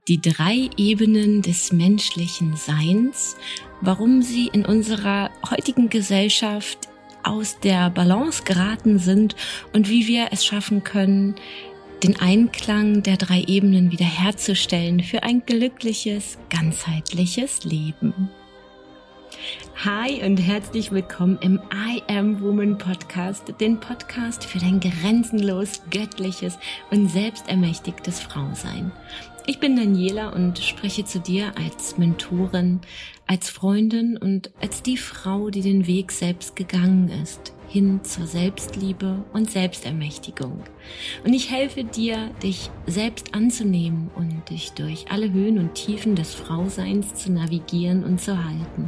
Die 3 Ebenen des menschlichen Seins, warum sie in unserer heutigen Gesellschaft aus der Balance geraten sind und wie wir es schaffen können, den Einklang der 3 Ebenen wiederherzustellen für ein glückliches, ganzheitliches Leben. Hi und herzlich willkommen im I Am Woman Podcast, den Podcast für dein grenzenlos göttliches und selbstermächtigtes Frausein. Ich bin Daniela und spreche zu dir als Mentorin, als Freundin und als die Frau, die den Weg selbst gegangen ist, hin zur Selbstliebe und Selbstermächtigung. Und ich helfe dir, dich selbst anzunehmen und dich durch alle Höhen und Tiefen des Frauseins zu navigieren und zu halten,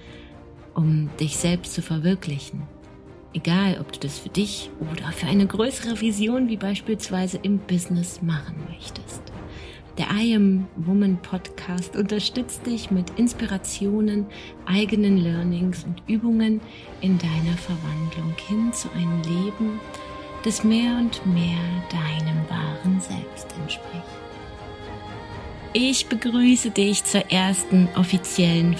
um dich selbst zu verwirklichen. Egal, ob du das für dich oder für eine größere Vision wie beispielsweise im Business machen möchtest. Der I Am Woman Podcast unterstützt dich mit Inspirationen, eigenen Learnings und Übungen in deiner Verwandlung hin zu einem Leben, das mehr und mehr deinem wahren Selbst entspricht. Ich begrüße dich zur ersten offiziellen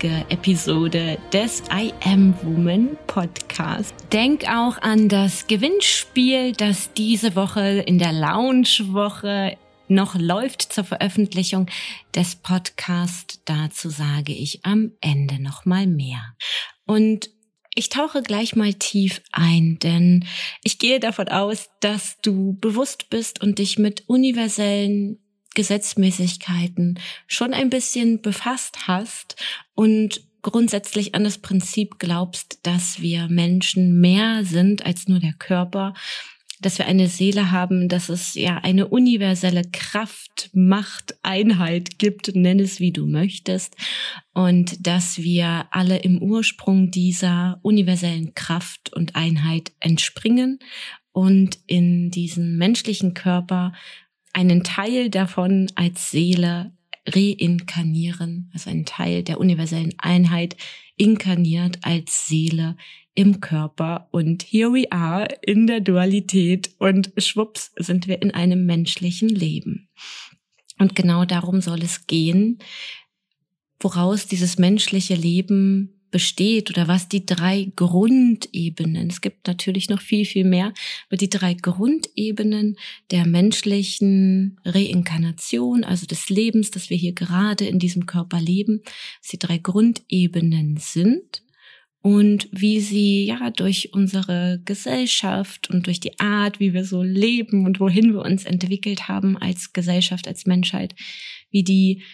Episode des I Am Woman Podcast. Denk auch an das Gewinnspiel, das diese Woche in der Launchwoche noch läuft zur Veröffentlichung des Podcasts. Dazu sage ich am Ende nochmal mehr. Und ich tauche gleich mal tief ein, denn ich gehe davon aus, dass du bewusst bist und dich mit universellen Gesetzmäßigkeiten schon ein bisschen befasst hast und grundsätzlich an das Prinzip glaubst, dass wir Menschen mehr sind als nur der Körper, dass wir eine Seele haben, dass es ja eine universelle Kraft, Macht, Einheit gibt, nenn es wie du möchtest, und dass wir alle im Ursprung dieser universellen Kraft und Einheit entspringen und in diesen menschlichen Körper einen Teil davon als Seele reinkarnieren, also einen Teil der universellen Einheit inkarniert als Seele im Körper, und here we are in der Dualität und schwupps sind wir in einem menschlichen Leben. Und genau darum soll es gehen, woraus dieses menschliche Leben besteht oder was die 3 Grundebenen, es gibt natürlich noch viel, viel mehr, aber die 3 Grundebenen der menschlichen Reinkarnation, also des Lebens, das wir hier gerade in diesem Körper leben, dass die 3 Grundebenen sind und wie sie ja durch unsere Gesellschaft und durch die Art, wie wir so leben und wohin wir uns entwickelt haben als Gesellschaft, als Menschheit, wie die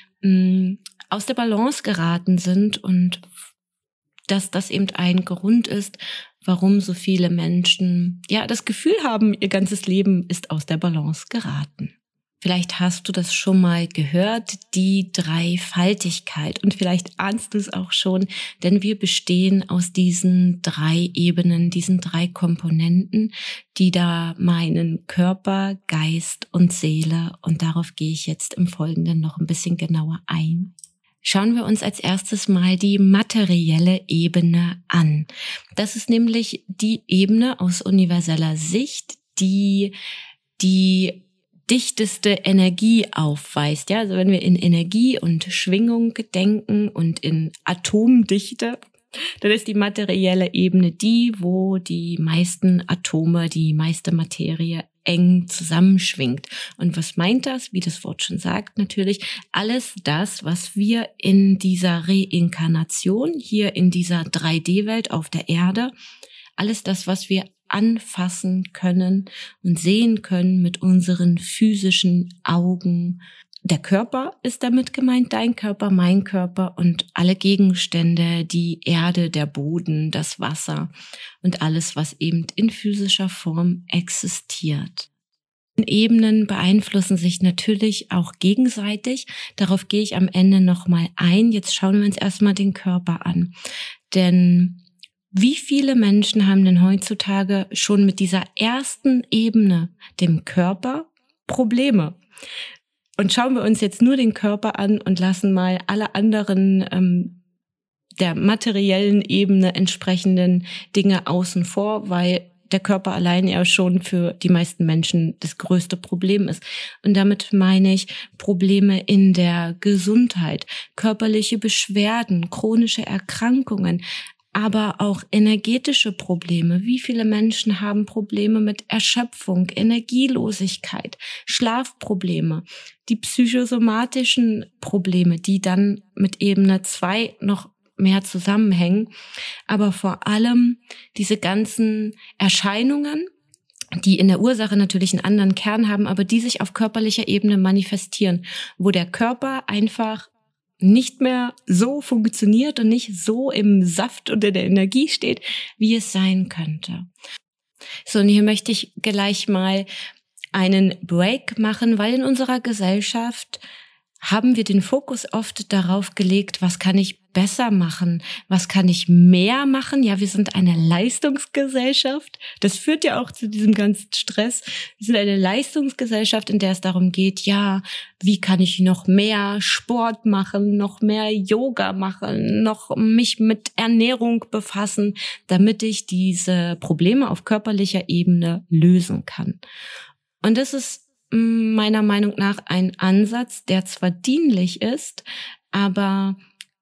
aus der Balance geraten sind und dass das eben ein Grund ist, warum so viele Menschen ja das Gefühl haben, ihr ganzes Leben ist aus der Balance geraten. Vielleicht hast du das schon mal gehört, die Dreifaltigkeit, und vielleicht ahnst du es auch schon, denn wir bestehen aus diesen 3 Ebenen, diesen 3 Komponenten, die da meinen Körper, Geist und Seele, und darauf gehe ich jetzt im Folgenden noch ein bisschen genauer ein. Schauen wir uns als erstes mal die materielle Ebene an. Das ist nämlich die Ebene aus universeller Sicht, die dichteste Energie aufweist. Ja, also wenn wir in Energie und Schwingung denken und in Atomdichte, dann ist die materielle Ebene die, wo die meisten Atome, die meiste Materie eng zusammenschwingt. Und was meint das? Wie das Wort schon sagt, natürlich alles das, was wir in dieser Reinkarnation, hier in dieser 3D-Welt auf der Erde, alles das, was wir anfassen können und sehen können mit unseren physischen Augen. Der Körper ist damit gemeint, dein Körper, mein Körper, und alle Gegenstände, die Erde, der Boden, das Wasser und alles, was eben in physischer Form existiert. Ebenen beeinflussen sich natürlich auch gegenseitig. Darauf gehe ich am Ende nochmal ein. Jetzt schauen wir uns erstmal den Körper an. Denn wie viele Menschen haben denn heutzutage schon mit dieser ersten Ebene, dem Körper, Probleme? Und schauen wir uns jetzt nur den Körper an und lassen mal alle anderen der materiellen Ebene entsprechenden Dinge außen vor, weil der Körper allein ja schon für die meisten Menschen das größte Problem ist. Und damit meine ich Probleme in der Gesundheit, körperliche Beschwerden, chronische Erkrankungen, aber auch energetische Probleme. Wie viele Menschen haben Probleme mit Erschöpfung, Energielosigkeit, Schlafprobleme, die psychosomatischen Probleme, die dann mit Ebene 2 noch mehr zusammenhängen, aber vor allem diese ganzen Erscheinungen, die in der Ursache natürlich einen anderen Kern haben, aber die sich auf körperlicher Ebene manifestieren, wo der Körper einfach nicht mehr so funktioniert und nicht so im Saft und in der Energie steht, wie es sein könnte. So, und hier möchte ich gleich mal einen Break machen, weil in unserer Gesellschaft haben wir den Fokus oft darauf gelegt, was kann ich besser machen, was kann ich mehr machen. Ja, wir sind eine Leistungsgesellschaft. Das führt ja auch zu diesem ganzen Stress. Wir sind eine Leistungsgesellschaft, in der es darum geht, ja, wie kann ich noch mehr Sport machen, noch mehr Yoga machen, noch mich mit Ernährung befassen, damit ich diese Probleme auf körperlicher Ebene lösen kann. Und das ist meiner Meinung nach ein Ansatz, der zwar dienlich ist, aber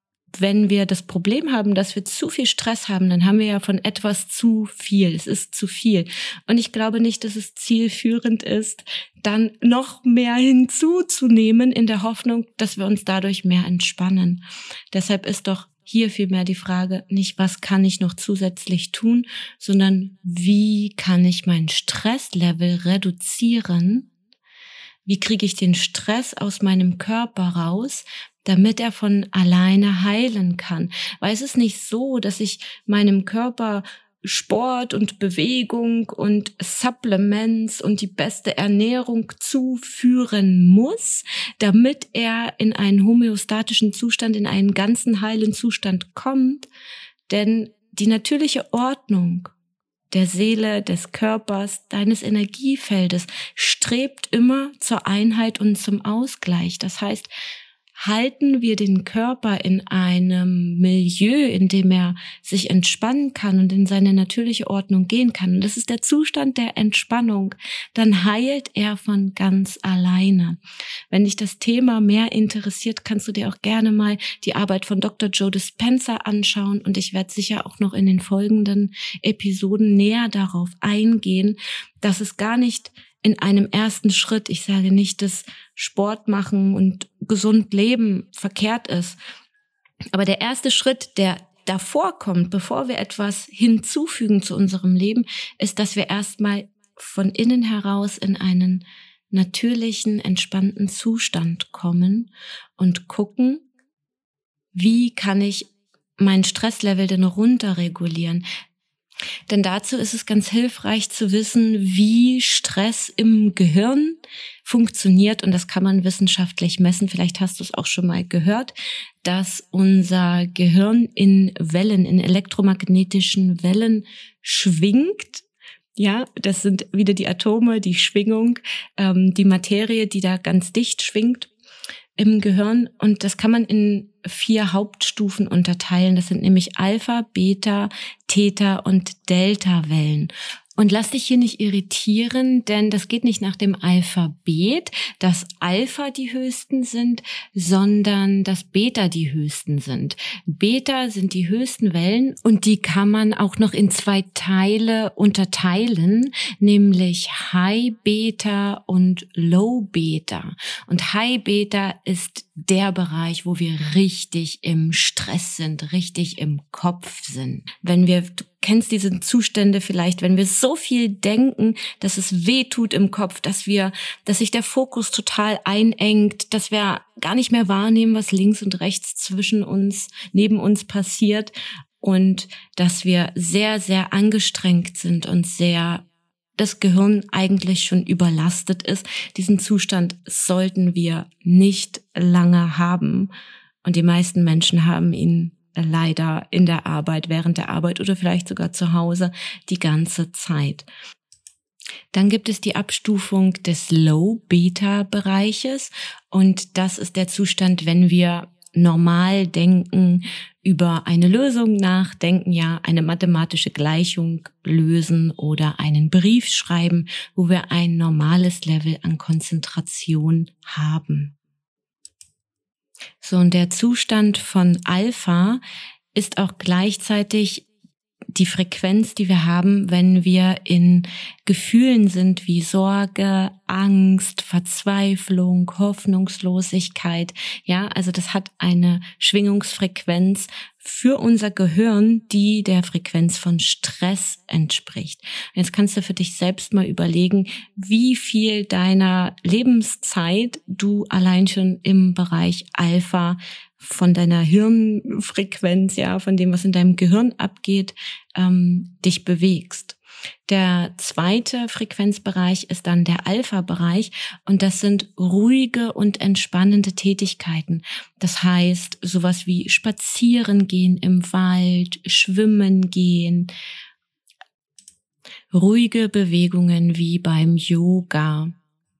wenn wir das Problem haben, dass wir zu viel Stress haben, dann haben wir ja von etwas zu viel. Es ist zu viel. Und ich glaube nicht, dass es zielführend ist, dann noch mehr hinzuzunehmen in der Hoffnung, dass wir uns dadurch mehr entspannen. Deshalb ist doch hier vielmehr die Frage, nicht was kann ich noch zusätzlich tun, sondern wie kann ich mein Stresslevel reduzieren? Wie kriege ich den Stress aus meinem Körper raus, damit er von alleine heilen kann? Weil es ist nicht so, dass ich meinem Körper Sport und Bewegung und Supplements und die beste Ernährung zuführen muss, damit er in einen homöostatischen Zustand, in einen ganzen heilen Zustand kommt. Denn die natürliche Ordnung der Seele, des Körpers, deines Energiefeldes strebt immer zur Einheit und zum Ausgleich. Das heißt, halten wir den Körper in einem Milieu, in dem er sich entspannen kann und in seine natürliche Ordnung gehen kann, und das ist der Zustand der Entspannung, dann heilt er von ganz alleine. Wenn dich das Thema mehr interessiert, kannst du dir auch gerne mal die Arbeit von Dr. Joe Dispenza anschauen, und ich werde sicher auch noch in den folgenden Episoden näher darauf eingehen, dass es gar nicht in einem ersten Schritt, ich sage nicht, dass Sport machen und gesund leben verkehrt ist, aber der erste Schritt, der davor kommt, bevor wir etwas hinzufügen zu unserem Leben, ist, dass wir erstmal von innen heraus in einen natürlichen, entspannten Zustand kommen und gucken, wie kann ich mein Stresslevel denn runterregulieren. Denn dazu ist es ganz hilfreich zu wissen, wie Stress im Gehirn funktioniert, und das kann man wissenschaftlich messen. Vielleicht hast du es auch schon mal gehört, dass unser Gehirn in Wellen, in elektromagnetischen Wellen schwingt. Ja, das sind wieder die Atome, die Schwingung, die Materie, die da ganz dicht schwingt im Gehirn, und das kann man in 4 Hauptstufen unterteilen. Das sind nämlich Alpha, Beta, Theta und Delta-Wellen. Und lass dich hier nicht irritieren, denn das geht nicht nach dem Alphabet, dass Alpha die höchsten sind, sondern dass Beta die höchsten sind. Beta sind die höchsten Wellen, und die kann man auch noch in 2 Teile unterteilen, nämlich High Beta und Low Beta. Und High Beta ist der Bereich, wo wir richtig im Stress sind, richtig im Kopf sind. Du kennst diese Zustände vielleicht, wenn wir so viel denken, dass es weh tut im Kopf, dass sich der Fokus total einengt, dass wir gar nicht mehr wahrnehmen, was links und rechts zwischen uns, neben uns passiert, und dass wir sehr, sehr angestrengt sind und das Gehirn eigentlich schon überlastet ist. Diesen Zustand sollten wir nicht lange haben. Und die meisten Menschen haben ihn leider in der Arbeit, während der Arbeit oder vielleicht sogar zu Hause die ganze Zeit. Dann gibt es die Abstufung des Low-Beta-Bereiches, und das ist der Zustand, wenn wir normal denken, über eine Lösung nachdenken, ja, eine mathematische Gleichung lösen oder einen Brief schreiben, wo wir ein normales Level an Konzentration haben. So, und der Zustand von Alpha ist auch gleichzeitig die Frequenz, die wir haben, wenn wir in Gefühlen sind wie Sorge, Angst, Verzweiflung, Hoffnungslosigkeit. Ja, also das hat eine Schwingungsfrequenz für unser Gehirn, die der Frequenz von Stress entspricht. Jetzt kannst du für dich selbst mal überlegen, wie viel deiner Lebenszeit du allein schon im Bereich Alpha von deiner Hirnfrequenz, ja, von dem, was in deinem Gehirn abgeht, dich bewegst. Der zweite Frequenzbereich ist dann der Alpha-Bereich und das sind ruhige und entspannende Tätigkeiten. Das heißt, sowas wie spazieren gehen im Wald, schwimmen gehen, ruhige Bewegungen wie beim Yoga.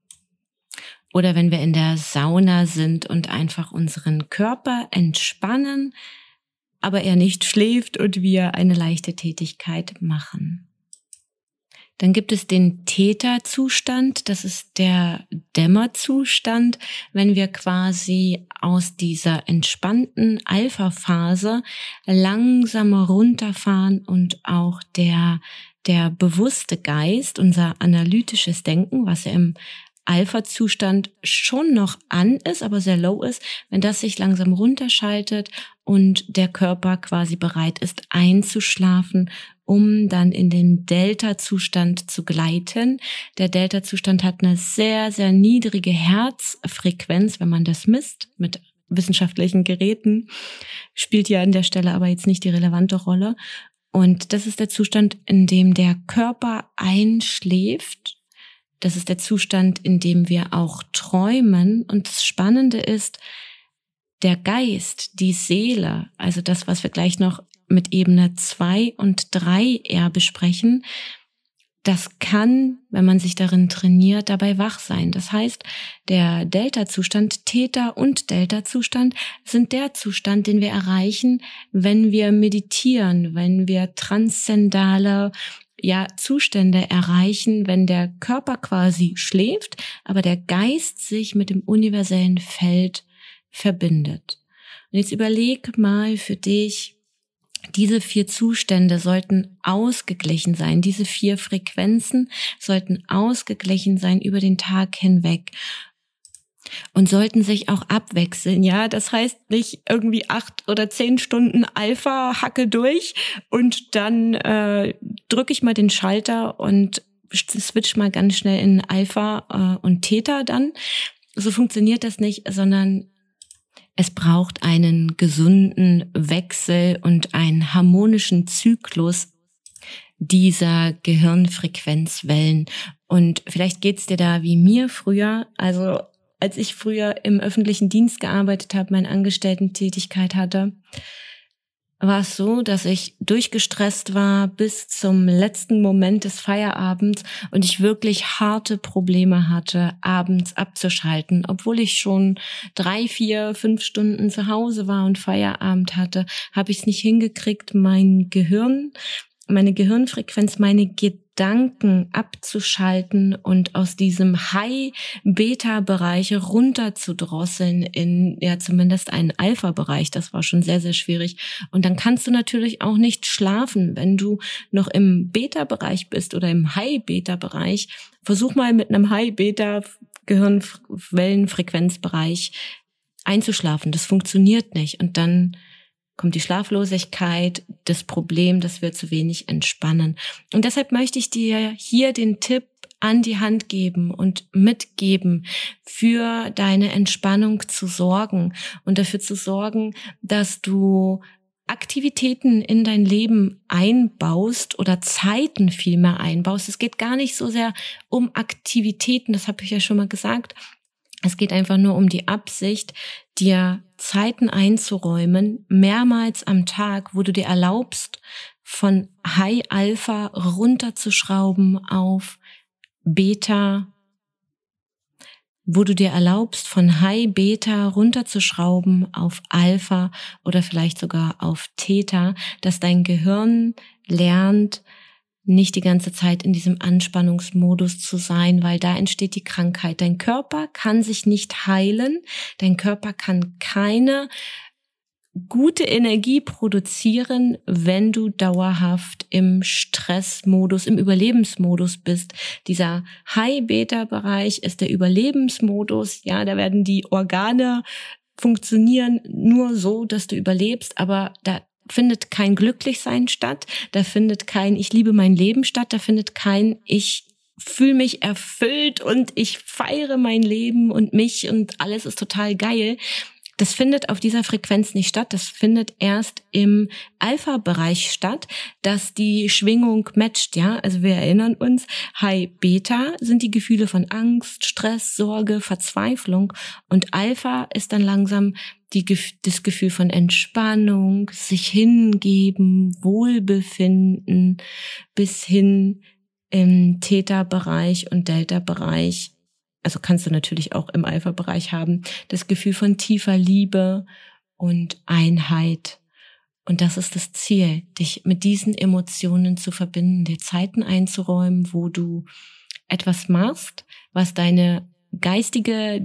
Oder wenn wir in der Sauna sind und einfach unseren Körper entspannen, aber er nicht schläft und wir eine leichte Tätigkeit machen. Dann gibt es den Theta-Zustand, das ist der Dämmerzustand, wenn wir quasi aus dieser entspannten Alpha-Phase langsam runterfahren und auch der bewusste Geist, unser analytisches Denken, was ja im Alpha-Zustand schon noch an ist, aber sehr low ist, wenn das sich langsam runterschaltet und der Körper quasi bereit ist einzuschlafen, um dann in den Delta-Zustand zu gleiten. Der Delta-Zustand hat eine sehr, sehr niedrige Herzfrequenz, wenn man das misst mit wissenschaftlichen Geräten, spielt ja an der Stelle aber jetzt nicht die relevante Rolle. Und das ist der Zustand, in dem der Körper einschläft. Das ist der Zustand, in dem wir auch träumen. Und das Spannende ist, der Geist, die Seele, also das, was wir gleich noch mit Ebene 2 und 3 eher besprechen, das kann, wenn man sich darin trainiert, dabei wach sein. Das heißt, der Delta-Zustand, Theta- und Delta-Zustand sind der Zustand, den wir erreichen, wenn wir meditieren, wenn wir transzendale Zustände erreichen, wenn der Körper quasi schläft, aber der Geist sich mit dem universellen Feld verbindet. Und jetzt überleg mal für dich, diese 4 Zustände sollten ausgeglichen sein. Diese 4 Frequenzen sollten ausgeglichen sein über den Tag hinweg und sollten sich auch abwechseln. Ja, das heißt nicht irgendwie 8 oder 10 Stunden Alpha hacke durch und dann drücke ich mal den Schalter und switch mal ganz schnell in Alpha und Theta dann. So funktioniert das nicht, sondern es braucht einen gesunden Wechsel und einen harmonischen Zyklus dieser Gehirnfrequenzwellen. Und vielleicht geht's dir da wie mir früher, also als ich früher im öffentlichen Dienst gearbeitet habe, meine Angestellten-Tätigkeit hatte, war es so, dass ich durchgestresst war bis zum letzten Moment des Feierabends und ich wirklich harte Probleme hatte, abends abzuschalten. Obwohl ich schon 3, 4, 5 Stunden zu Hause war und Feierabend hatte, habe ich es nicht hingekriegt, mein Gehirn, meine Gehirnfrequenz, meine Gedanken abzuschalten und aus diesem High-Beta-Bereich runterzudrosseln in zumindest einen Alpha-Bereich. Das war schon sehr, sehr schwierig. Und dann kannst du natürlich auch nicht schlafen, wenn du noch im Beta-Bereich bist oder im High-Beta-Bereich. Versuch mal mit einem High-Beta-Gehirnwellenfrequenzbereich einzuschlafen. Das funktioniert nicht. Und dann kommt die Schlaflosigkeit, das Problem, dass wir zu wenig entspannen. Und deshalb möchte ich dir hier den Tipp an die Hand geben und mitgeben, für deine Entspannung zu sorgen und dafür zu sorgen, dass du Aktivitäten in dein Leben einbaust oder Zeiten vielmehr einbaust. Es geht gar nicht so sehr um Aktivitäten, das habe ich ja schon mal gesagt. Es geht einfach nur um die Absicht, dir Zeiten einzuräumen, mehrmals am Tag, wo du dir erlaubst, von High Alpha runterzuschrauben auf Beta, wo du dir erlaubst, von High, Beta runterzuschrauben auf Alpha oder vielleicht sogar auf Theta, dass dein Gehirn lernt, nicht die ganze Zeit in diesem Anspannungsmodus zu sein, weil da entsteht die Krankheit. Dein Körper kann sich nicht heilen, dein Körper kann keine gute Energie produzieren, wenn du dauerhaft im Stressmodus, im Überlebensmodus bist. Dieser High-Beta-Bereich ist der Überlebensmodus. Ja, da werden die Organe funktionieren nur so, dass du überlebst, aber da findet kein Glücklichsein statt, da findet kein Ich liebe mein Leben statt, da findet kein Ich fühle mich erfüllt und ich feiere mein Leben und mich und alles ist total geil. Das findet auf dieser Frequenz nicht statt, das findet erst im Alpha-Bereich statt, dass die Schwingung matcht, ja. Also wir erinnern uns, High-Beta sind die Gefühle von Angst, Stress, Sorge, Verzweiflung und Alpha ist dann langsam das Gefühl von Entspannung, sich hingeben, Wohlbefinden bis hin im Theta-Bereich und Delta-Bereich. Also kannst du natürlich auch im Alpha-Bereich haben, das Gefühl von tiefer Liebe und Einheit. Und das ist das Ziel, dich mit diesen Emotionen zu verbinden, dir Zeiten einzuräumen, wo du etwas machst, was deine geistige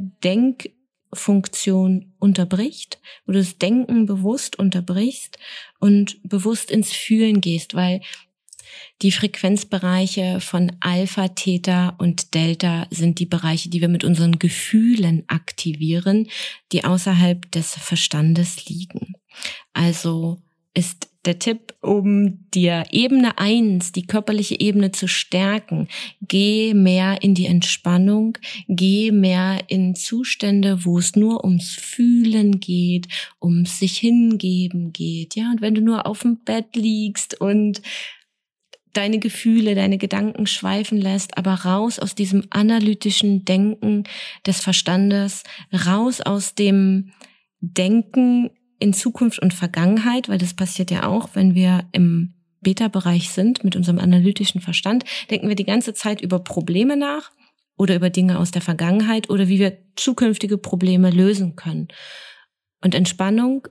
Denkfunktion unterbricht, wo du das Denken bewusst unterbrichst und bewusst ins Fühlen gehst, weil die Frequenzbereiche von Alpha, Theta und Delta sind die Bereiche, die wir mit unseren Gefühlen aktivieren, die außerhalb des Verstandes liegen. Also ist der Tipp, um dir Ebene 1, die körperliche Ebene zu stärken, geh mehr in die Entspannung, geh mehr in Zustände, wo es nur ums Fühlen geht, ums sich hingeben geht, ja. Und wenn du nur auf dem Bett liegst und deine Gefühle, deine Gedanken schweifen lässt, aber raus aus diesem analytischen Denken des Verstandes, raus aus dem Denken in Zukunft und Vergangenheit, weil das passiert ja auch, wenn wir im Beta-Bereich sind, mit unserem analytischen Verstand, denken wir die ganze Zeit über Probleme nach oder über Dinge aus der Vergangenheit oder wie wir zukünftige Probleme lösen können. Und Entspannung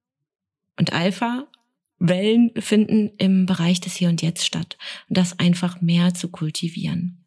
und Alpha Wellen finden im Bereich des Hier und Jetzt statt und das einfach mehr zu kultivieren.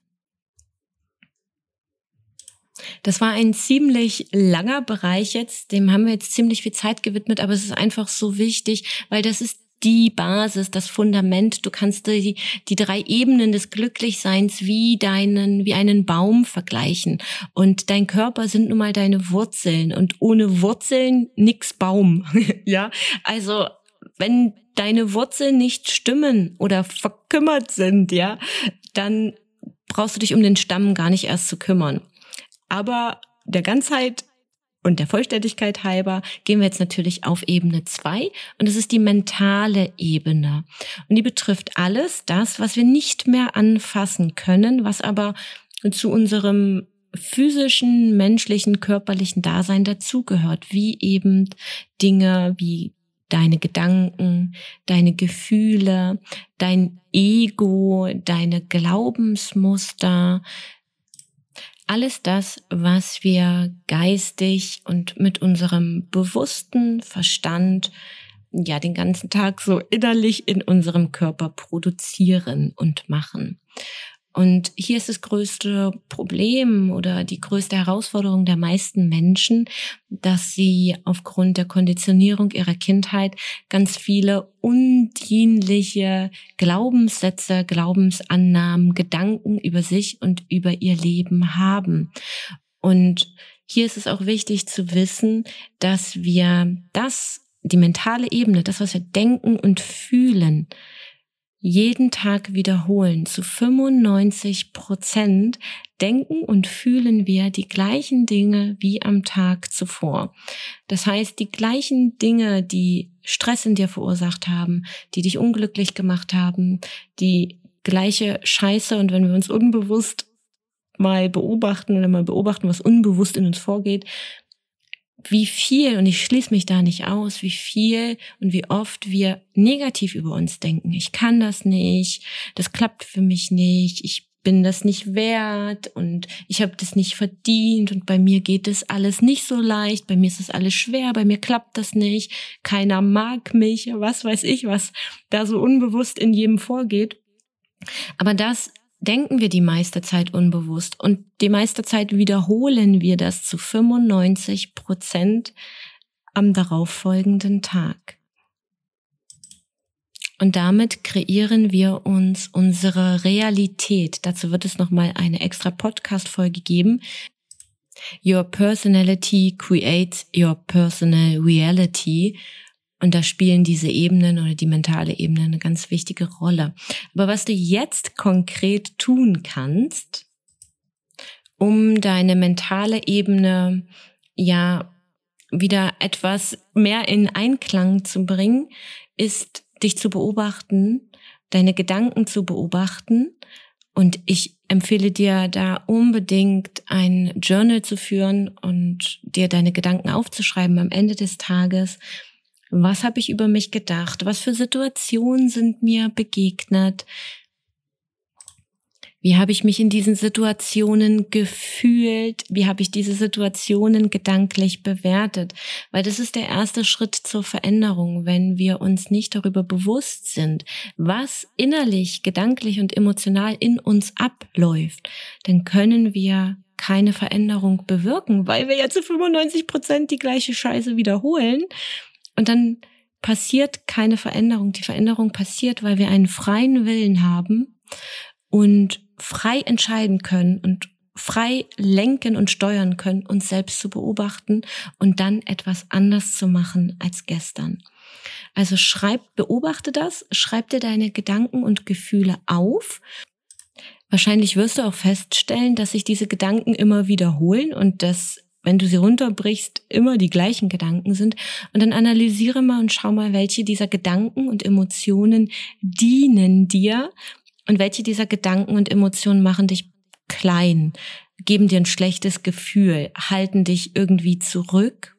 Das war ein ziemlich langer Bereich jetzt, dem haben wir jetzt ziemlich viel Zeit gewidmet, aber es ist einfach so wichtig, weil das ist die Basis, das Fundament. Du kannst die 3 Ebenen des Glücklichseins wie einen Baum vergleichen. Und dein Körper sind nun mal deine Wurzeln und ohne Wurzeln nix Baum. Ja, also wenn deine Wurzeln nicht stimmen oder verkümmert sind, ja, dann brauchst du dich um den Stamm gar nicht erst zu kümmern. Aber der Ganzheit und der Vollständigkeit halber gehen wir jetzt natürlich auf Ebene 2 und das ist die mentale Ebene. Und die betrifft alles das, was wir nicht mehr anfassen können, was aber zu unserem physischen, menschlichen, körperlichen Dasein dazugehört, wie eben Dinge wie deine Gedanken, deine Gefühle, dein Ego, deine Glaubensmuster, alles das, was wir geistig und mit unserem bewussten Verstand ja den ganzen Tag so innerlich in unserem Körper produzieren und machen. Und hier ist das größte Problem oder die größte Herausforderung der meisten Menschen, dass sie aufgrund der Konditionierung ihrer Kindheit ganz viele undienliche Glaubenssätze, Glaubensannahmen, Gedanken über sich und über ihr Leben haben. Und hier ist es auch wichtig zu wissen, dass wir die mentale Ebene, das, was wir denken und fühlen, jeden Tag wiederholen. Zu 95% denken und fühlen wir die gleichen Dinge wie am Tag zuvor. Das heißt, die gleichen Dinge, die Stress in dir verursacht haben, die dich unglücklich gemacht haben, die gleiche Scheiße. Und wenn wir uns unbewusst mal beobachten oder mal beobachten, was unbewusst in uns vorgeht, wie viel, und ich schließe mich da nicht aus, wie viel und wie oft wir negativ über uns denken. Ich kann das nicht, das klappt für mich nicht, ich bin das nicht wert und ich habe das nicht verdient und bei mir geht das alles nicht so leicht, bei mir ist das alles schwer, bei mir klappt das nicht, keiner mag mich, was weiß ich, was da so unbewusst in jedem vorgeht. Aber das denken wir die meiste Zeit unbewusst und die meiste Zeit wiederholen wir das zu 95% am darauffolgenden Tag. Und damit kreieren wir uns unsere Realität. Dazu wird es nochmal eine extra Podcast-Folge geben. Your personality creates your personal reality. Und da spielen diese Ebenen oder die mentale Ebene eine ganz wichtige Rolle. Aber was du jetzt konkret tun kannst, um deine mentale Ebene ja wieder etwas mehr in Einklang zu bringen, ist dich zu beobachten, deine Gedanken zu beobachten. Und ich empfehle dir da unbedingt ein Journal zu führen und dir deine Gedanken aufzuschreiben am Ende des Tages. Was habe ich über mich gedacht? Was für Situationen sind mir begegnet? Wie habe ich mich in diesen Situationen gefühlt? Wie habe ich diese Situationen gedanklich bewertet? Weil das ist der erste Schritt zur Veränderung, wenn wir uns nicht darüber bewusst sind, was innerlich, gedanklich und emotional in uns abläuft, dann können wir keine Veränderung bewirken, weil wir ja zu 95% die gleiche Scheiße wiederholen und dann passiert keine Veränderung. Die Veränderung passiert, weil wir einen freien Willen haben und frei entscheiden können und frei lenken und steuern können, uns selbst zu beobachten und dann etwas anders zu machen als gestern. Also beobachte das, schreib dir deine Gedanken und Gefühle auf. Wahrscheinlich wirst du auch feststellen, dass sich diese Gedanken immer wiederholen und dass, wenn du sie runterbrichst, immer die gleichen Gedanken sind. Und dann analysiere mal und schau mal, welche dieser Gedanken und Emotionen dienen dir. Und welche dieser Gedanken und Emotionen machen dich klein, geben dir ein schlechtes Gefühl, halten dich irgendwie zurück?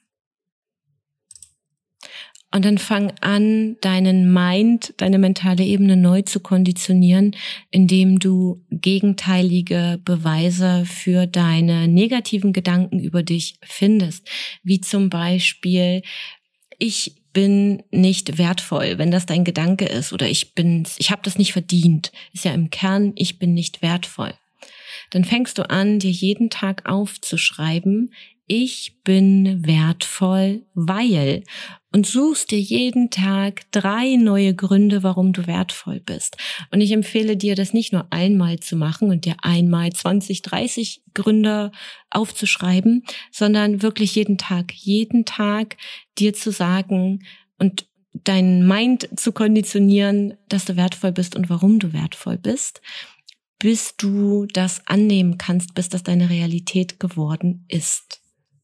Und dann fang an, deinen Mind, deine mentale Ebene neu zu konditionieren, indem du gegenteilige Beweise für deine negativen Gedanken über dich findest. Wie zum Beispiel, ich bin nicht wertvoll, wenn das dein Gedanke ist, oder ich habe das nicht verdient, ist ja im Kern, ich bin nicht wertvoll. Dann fängst du an, dir jeden Tag aufzuschreiben, ich bin wertvoll, weil, und suchst dir jeden Tag 3 neue Gründe, warum du wertvoll bist. Und ich empfehle dir, das nicht nur einmal zu machen und dir einmal 20, 30 Gründe aufzuschreiben, sondern wirklich jeden Tag dir zu sagen und deinen Mind zu konditionieren, dass du wertvoll bist und warum du wertvoll bist, bis du das annehmen kannst, bis das deine Realität geworden ist.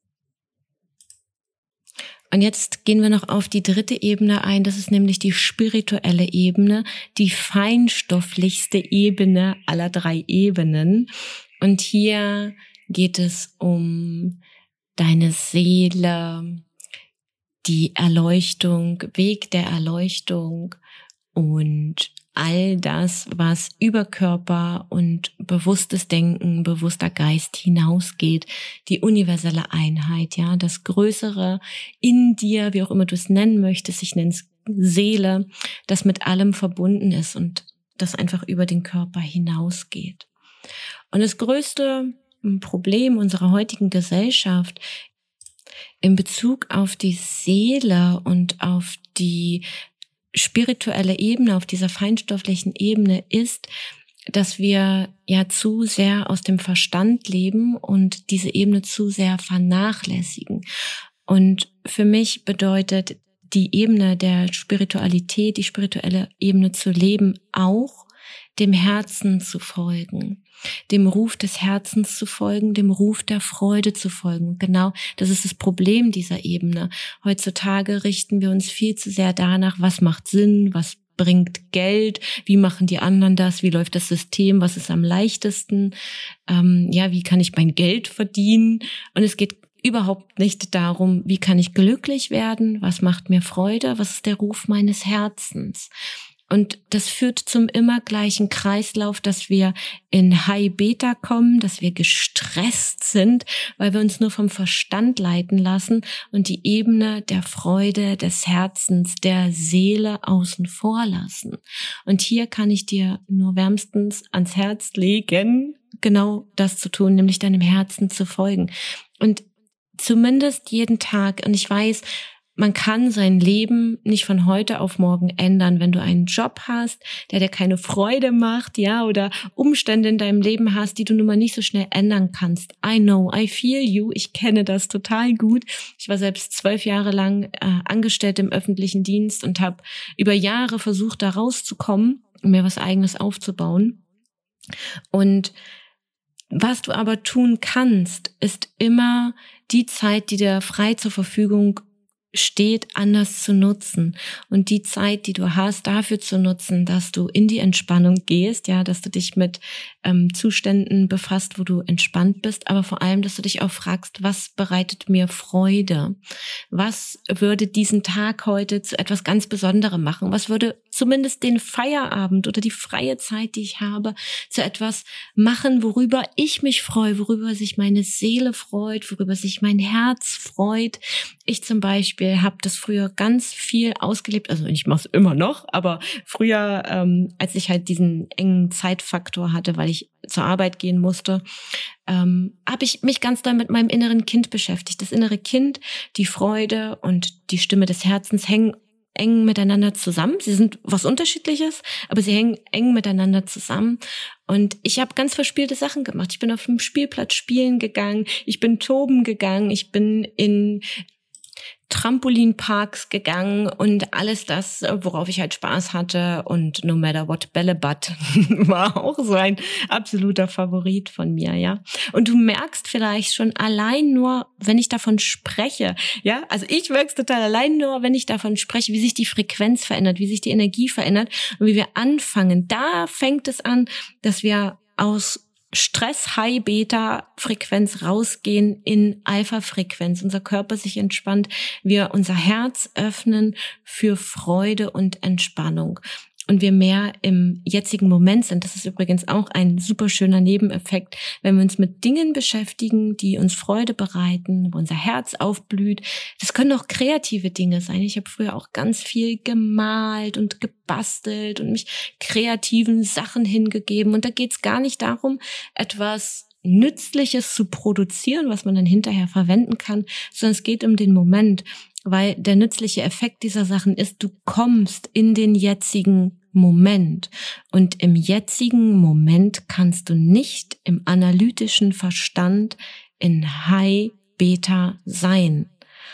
Und jetzt gehen wir noch auf die dritte Ebene ein, das ist nämlich die spirituelle Ebene, die feinstofflichste Ebene aller 3 Ebenen. Und hier geht es um deine Seele, die Erleuchtung, Weg der Erleuchtung und all das, was über Körper und bewusstes Denken, bewusster Geist hinausgeht, die universelle Einheit, ja, das Größere in dir, wie auch immer du es nennen möchtest, ich nenne es Seele, das mit allem verbunden ist und das einfach über den Körper hinausgeht. Und das größte Problem unserer heutigen Gesellschaft in Bezug auf die Seele und auf die spirituelle Ebene, auf dieser feinstofflichen Ebene ist, dass wir ja zu sehr aus dem Verstand leben und diese Ebene zu sehr vernachlässigen. Und für mich bedeutet die Ebene der Spiritualität, die spirituelle Ebene zu leben, auch dem Herzen zu folgen, dem Ruf des Herzens zu folgen, dem Ruf der Freude zu folgen. Genau, das ist das Problem dieser Ebene. Heutzutage richten wir uns viel zu sehr danach, was macht Sinn, was bringt Geld, wie machen die anderen das, wie läuft das System, was ist am leichtesten, wie kann ich mein Geld verdienen? Und es geht überhaupt nicht darum, wie kann ich glücklich werden, was macht mir Freude, was ist der Ruf meines Herzens. Und das führt zum immer gleichen Kreislauf, dass wir in High-Beta kommen, dass wir gestresst sind, weil wir uns nur vom Verstand leiten lassen und die Ebene der Freude, des Herzens, der Seele außen vor lassen. Und hier kann ich dir nur wärmstens ans Herz legen, genau das zu tun, nämlich deinem Herzen zu folgen. Und zumindest jeden Tag, und ich weiß, man kann sein Leben nicht von heute auf morgen ändern, wenn du einen Job hast, der dir keine Freude macht, ja, oder Umstände in deinem Leben hast, die du nun mal nicht so schnell ändern kannst. I know, I feel you, ich kenne das total gut. Ich war selbst 12 Jahre lang angestellt im öffentlichen Dienst und habe über Jahre versucht, da rauszukommen, mir was Eigenes aufzubauen. Und was du aber tun kannst, ist immer die Zeit, die dir frei zur Verfügung steht, anders zu nutzen und die Zeit, die du hast, dafür zu nutzen, dass du in die Entspannung gehst, ja, dass du dich mit Zuständen befasst, wo du entspannt bist, aber vor allem, dass du dich auch fragst, was bereitet mir Freude? Was würde diesen Tag heute zu etwas ganz Besonderem machen? Was würde zumindest den Feierabend oder die freie Zeit, die ich habe, zu etwas machen, worüber ich mich freue, worüber sich meine Seele freut, worüber sich mein Herz freut? Ich zum Beispiel habe das früher ganz viel ausgelebt, also ich mache es immer noch, aber früher, als ich halt diesen engen Zeitfaktor hatte, weil ich zur Arbeit gehen musste, habe ich mich ganz doll mit meinem inneren Kind beschäftigt. Das innere Kind, die Freude und die Stimme des Herzens hängen eng miteinander zusammen. Sie sind was Unterschiedliches, aber sie hängen eng miteinander zusammen. Und ich habe ganz verspielte Sachen gemacht. Ich bin auf dem Spielplatz spielen gegangen, ich bin toben gegangen, ich bin in Trampolinparks gegangen und alles das, worauf ich halt Spaß hatte, und No Matter What, Bällebad war auch so ein absoluter Favorit von mir, ja. Und du merkst vielleicht schon allein nur, wenn ich davon spreche, ja, also ich merke es total allein nur, wenn ich davon spreche, wie sich die Frequenz verändert, wie sich die Energie verändert und wie wir anfangen. Da fängt es an, dass wir aus Stress, High-Beta-Frequenz rausgehen in Alpha-Frequenz. Unser Körper sich entspannt, wir unser Herz öffnen für Freude und Entspannung und wir mehr im jetzigen Moment sind. Das ist übrigens auch ein super schöner Nebeneffekt, wenn wir uns mit Dingen beschäftigen, die uns Freude bereiten, wo unser Herz aufblüht. Das können auch kreative Dinge sein. Ich habe früher auch ganz viel gemalt und gebastelt und mich kreativen Sachen hingegeben. Und da geht es gar nicht darum, etwas Nützliches zu produzieren, was man dann hinterher verwenden kann, sondern es geht um den Moment. Weil der nützliche Effekt dieser Sachen ist, du kommst in den jetzigen Moment. Und im jetzigen Moment kannst du nicht im analytischen Verstand in High-Beta sein.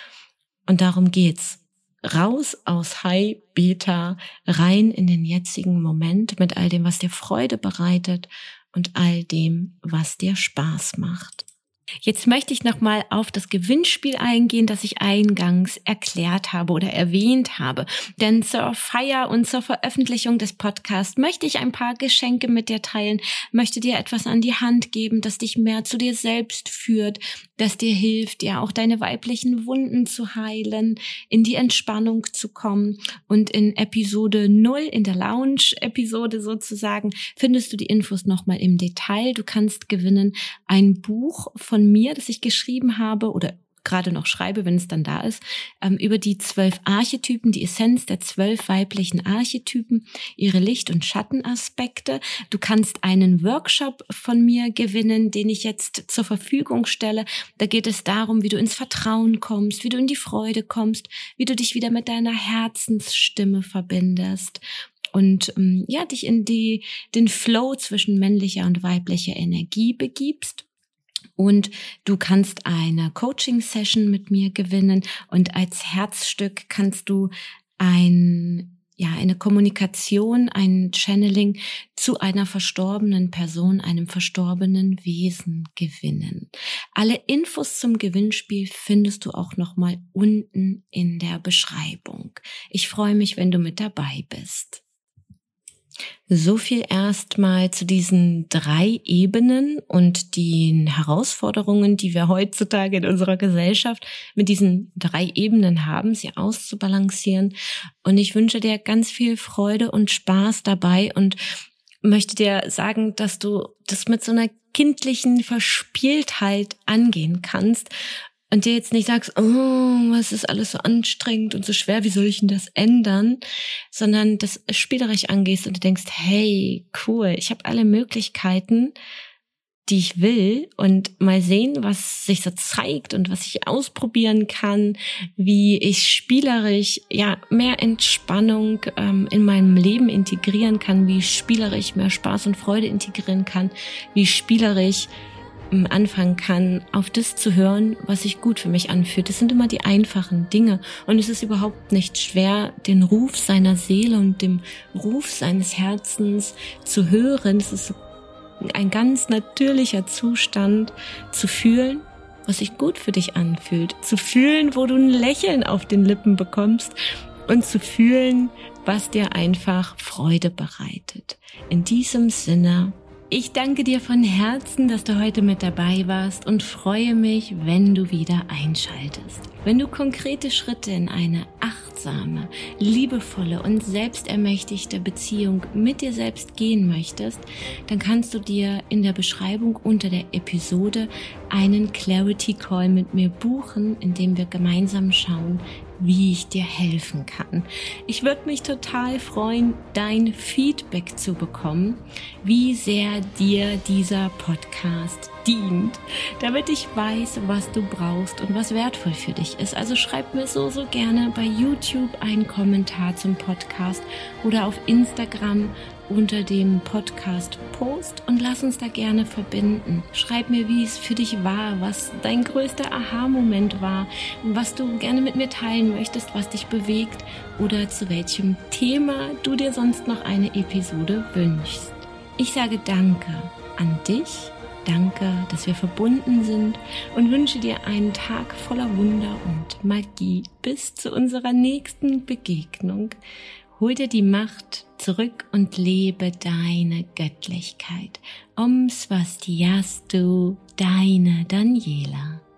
Und darum geht's. Raus aus High-Beta, rein in den jetzigen Moment mit all dem, was dir Freude bereitet und all dem, was dir Spaß macht. Jetzt möchte ich nochmal auf das Gewinnspiel eingehen, das ich eingangs erklärt habe oder erwähnt habe. Denn zur Feier und zur Veröffentlichung des Podcasts möchte ich ein paar Geschenke mit dir teilen, möchte dir etwas an die Hand geben, das dich mehr zu dir selbst führt, das dir hilft, ja auch deine weiblichen Wunden zu heilen, in die Entspannung zu kommen. Und in Episode 0, in der Lounge-Episode sozusagen, findest du die Infos nochmal im Detail. Du kannst gewinnen ein Buch von mir, das ich geschrieben habe oder gerade noch schreibe, wenn es dann da ist, über die 12 Archetypen, die Essenz der 12 weiblichen Archetypen, ihre Licht- und Schattenaspekte. Du kannst einen Workshop von mir gewinnen, den ich jetzt zur Verfügung stelle. Da geht es darum, wie du ins Vertrauen kommst, wie du in die Freude kommst, wie du dich wieder mit deiner Herzensstimme verbindest und dich in den Flow zwischen männlicher und weiblicher Energie begibst. Und du kannst eine Coaching-Session mit mir gewinnen und als Herzstück kannst du eine Kommunikation, ein Channeling zu einer verstorbenen Person, einem verstorbenen Wesen gewinnen. Alle Infos zum Gewinnspiel findest du auch nochmal unten in der Beschreibung. Ich freue mich, wenn du mit dabei bist. So viel erstmal zu diesen 3 Ebenen und den Herausforderungen, die wir heutzutage in unserer Gesellschaft mit diesen 3 Ebenen haben, sie auszubalancieren. Und ich wünsche dir ganz viel Freude und Spaß dabei und möchte dir sagen, dass du das mit so einer kindlichen Verspieltheit angehen kannst und dir jetzt nicht sagst, oh, was ist alles so anstrengend und so schwer, wie soll ich denn das ändern? Sondern das spielerisch angehst und du denkst, hey, cool, ich habe alle Möglichkeiten, die ich will und mal sehen, was sich so zeigt und was ich ausprobieren kann, wie ich spielerisch mehr Entspannung in meinem Leben integrieren kann, wie ich spielerisch mehr Spaß und Freude integrieren kann, wie ich spielerisch anfangen kann, auf das zu hören, was sich gut für mich anfühlt. Das sind immer die einfachen Dinge und es ist überhaupt nicht schwer, den Ruf seiner Seele und dem Ruf seines Herzens zu hören. Es ist ein ganz natürlicher Zustand, zu fühlen, was sich gut für dich anfühlt, zu fühlen, wo du ein Lächeln auf den Lippen bekommst und zu fühlen, was dir einfach Freude bereitet. In diesem Sinne, ich danke dir von Herzen, dass du heute mit dabei warst und freue mich, wenn du wieder einschaltest. Wenn du konkrete Schritte in eine achtsame, liebevolle und selbstermächtigte Beziehung mit dir selbst gehen möchtest, dann kannst du dir in der Beschreibung unter der Episode einen Clarity Call mit mir buchen, in dem wir gemeinsam schauen, wie ich dir helfen kann. Ich würde mich total freuen, dein Feedback zu bekommen, wie sehr dir dieser Podcast dient, damit ich weiß, was du brauchst und was wertvoll für dich ist. Also schreib mir so gerne bei YouTube einen Kommentar zum Podcast oder auf Instagram unter dem Podcast-Post und lass uns da gerne verbinden. Schreib mir, wie es für dich war, was dein größter Aha-Moment war, was du gerne mit mir teilen möchtest, was dich bewegt oder zu welchem Thema du dir sonst noch eine Episode wünschst. Ich sage Danke an dich, danke, dass wir verbunden sind und wünsche dir einen Tag voller Wunder und Magie bis zu unserer nächsten Begegnung. Hol dir die Macht zurück und lebe deine Göttlichkeit. Om Swastiastu, deine Daniela.